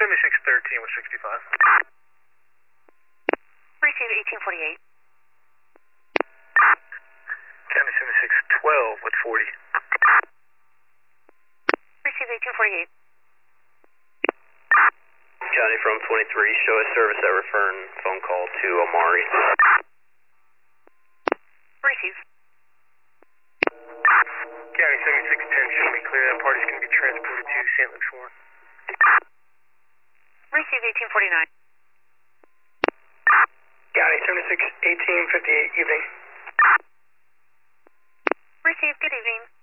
7613 with 65. Receive 1848. County 7612 with 40. Receive 1848. County from 23, show a service at return phone call to Amari. Receive. County 7610, show me clear. That party's going to be transported to St. Luke's Warren. Receive 1849. County 7618, 58, evening. Receive. Good evening.